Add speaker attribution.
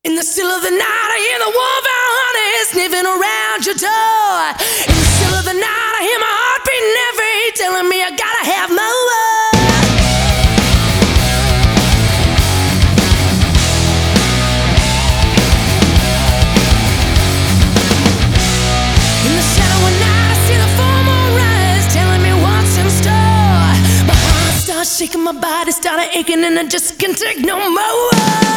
Speaker 1: In the still of the night, I hear the wolfhound honey sniffing around your door. In the still of the night, I hear my heart beating heavy, telling me I gotta have more. In the shadow of night, I see the full moon rise, telling me what's in store. My heart starts shaking, my body started aching, and I just can't take no more.